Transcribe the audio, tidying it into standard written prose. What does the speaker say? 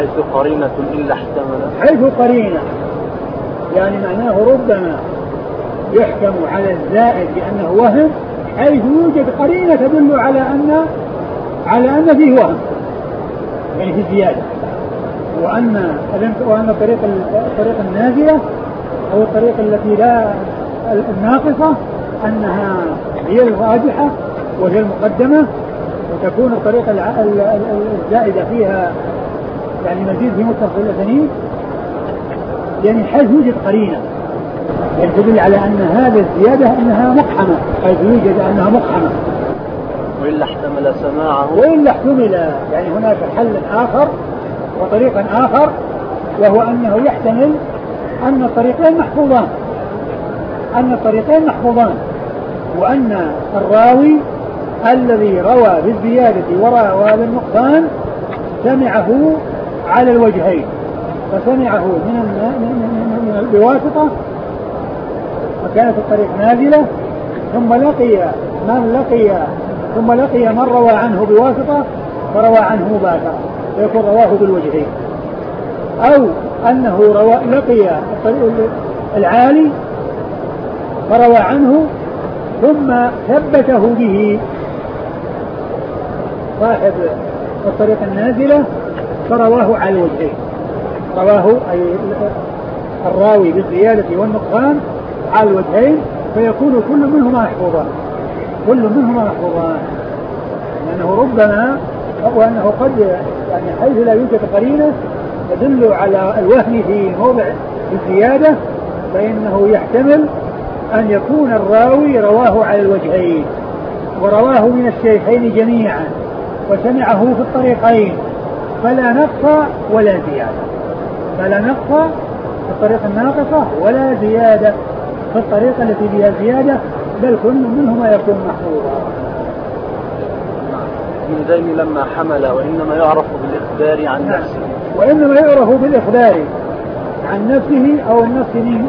حيث قرينة إلا احتمل. حيث قرينة يعني معناه ربما يحكم على الزائد بأنه وهم حيث يوجد قرينة تدل على أن فيه وهم يعني في زيادة، وأن الطريق النازلة أو الطريق التي لا الناقصة أنها هي الراجحة وهي المقدمة، وتكون الطريقة الزائدة فيها يعني مزيد في متصل الأسانيد يعني حيث يوجد قرينة يعني تدل على أن هذا الزيادة أنها مقحمة، حيث يوجد أنها مقحمة. وإلا احتمل سماعه، وإلا احتمل يعني هناك حل آخر وطريقا آخر، وهو أنه يحتمل أن الطريقين محفوظان وأن الراوي الذي روى بالزيادة وروى بالنقصان سمعه على الوجهين، فسمعه من بواسطة وكانت الطريق نازلة ثم لقي من روى عنه بواسطة فروى عنه مباشرة فيكون رواه بالوجهين، أو أنه لقي العالي فروى عنه ثم ثبته به صاحب الطريق النازلة فرواه على الوجهين، رواه أي الراوي بالزيادة والنقصان على الوجهين، فيكون كل منهما محفوظان لأنه ربما وأنه قد يعني حيث لا يوجد قرينة تدل على الوهم في موضع الزيادة، فإنه يحتمل أن يكون الراوي رواه على الوجهين ورواه من الشيخين جميعا وسمعه في الطريقين فلا نقص ولا زيادة، في الطريقة الناقصة ولا زيادة في الطريقة التي فيها زيادة، بل كل منهما يكون محفوظا. من ذين لما حمل وإنما يعرف بالإخبار عن نفسه، وإنما يعرف بالإخبار عن نفسه أو النفس